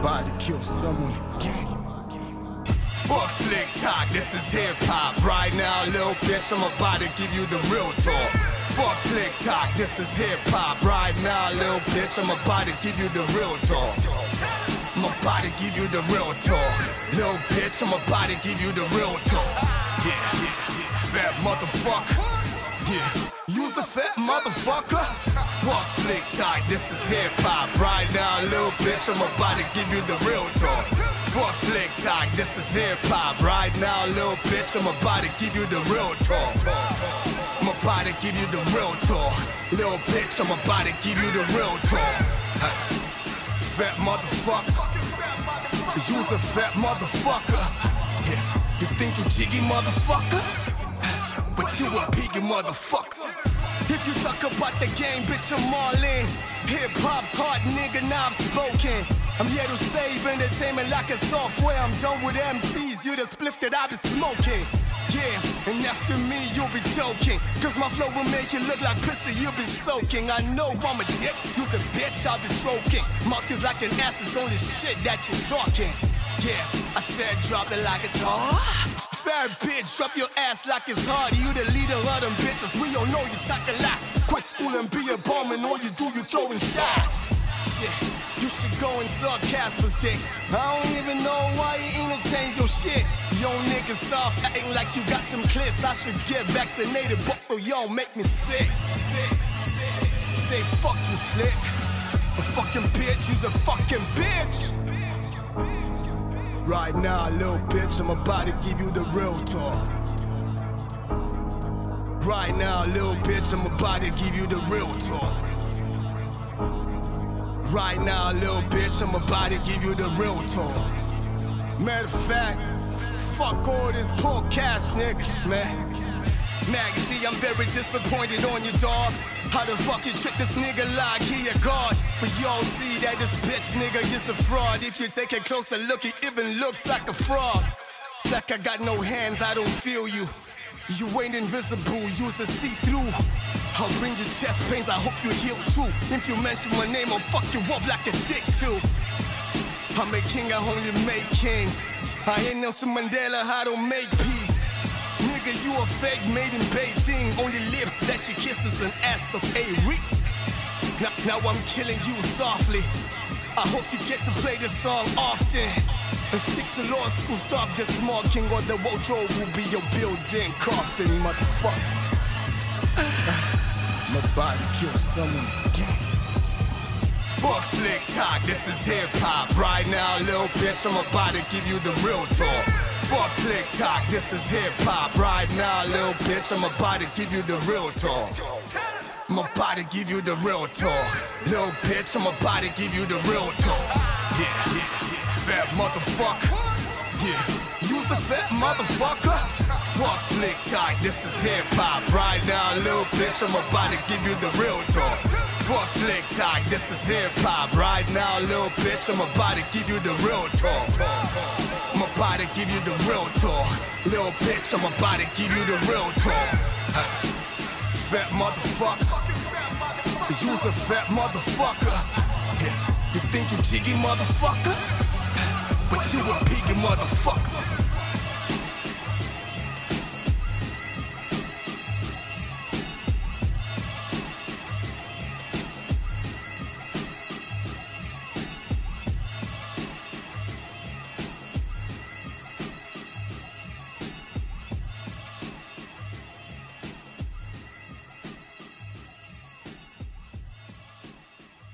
about to kill someone again. Fuck slick talk, this is hip-hop. Right now, little bitch, I'm about to give you the real talk. Fuck slick talk, this is hip-hop. Right now, little bitch, I'm about to give you the real talk. I'm about to give you the real talk. Little bitch, I'm about to give you the real talk. Yeah, fat motherfucker. Yeah, you's a fat motherfucker. Fuck slick talk, this is hip-hop. Right now, little bitch, I'm about to give you the real talk. Fuck slick talk, this is hip-hop. Right now, little bitch, I'm about to give you the real talk. I'm about to give you the real talk. Little bitch, I'm about to give you the real talk. Fat motherfucker. You's a fat motherfucker. Yeah, you think you jiggy motherfucker? But you a piggy motherfucker. If you talk about the game, bitch, I'm all in. Hip-hop's hard, nigga, now I've spoken. I'm here to save entertainment like a software. I'm done with MCs, you the spliff that I be smoking. Yeah, and after me, you'll be joking. Cause my flow will make you look like pussy, you'll be soaking. I know I'm a dick, you's a bitch, I'll be stroking. Mouth is like an ass, it's only shit that you're talking. Yeah, I said drop it like it's hard. Fat bitch, drop your ass like it's hard. You the leader of them bitches, we all know you talk a lot. Quit school and be a bum and all you do, you throwing shots. Shit, you should go and suck Casper's dick. I don't even know why he entertains your shit. Yo niggas soft, acting like you got some clits. I should get vaccinated, but yo make me sick. Say fuck you slick. A fucking bitch, you's a fucking bitch. Right now, little bitch, I'm about to give you the real talk. Right now, little bitch, I'm about to give you the real talk. Right now, little bitch, I'm about to give you the real talk. Matter of fact, fuck all this podcast niggas, man. Mac G, I'm very disappointed on you, dog. How the fuck you trick this nigga like he a god? But y'all see that this bitch nigga is a fraud. If you take a closer look, he even looks like a frog. It's like I got no hands, I don't feel you. You ain't invisible, you's a see-through. I'll bring you chest pains, I hope you heal too. If you mention my name, I'll fuck you up like a dick too. I'm a king, I only make kings. I ain't Nelson Mandela, I don't make peace. Nigga, you a fake made in Beijing. Only lips that you kiss is an ass of a Reese. Now I'm killing you softly. I hope you get to play this song often. And stick to law school, stop this small king, or the wardrobe will be your building coffin, motherfucker. I'm about to kill someone again. Fuck slick talk, this is hip-hop. Right now, little bitch, I'm about to give you the real talk. Fuck slick talk, this is hip-hop. Right now, little bitch, I'm about to give you the real talk. I'm about to give you the real talk. Little bitch, I'm about to give you the real talk. Yeah, fat motherfucker. Yeah, you's a fat motherfucker. Fuck slick talk, this is hip-hop. Right now, little bitch, I'm about to give you the real talk. Fuck slick talk, this is hip-hop. Right now, little bitch, I'm about to give you the real talk. I'm about to give you the real talk. Little bitch, I'm about to give you the real talk. Fat motherfucker. You's a fat motherfucker. Yeah, you think you jiggy motherfucker? But you a piggy motherfucker.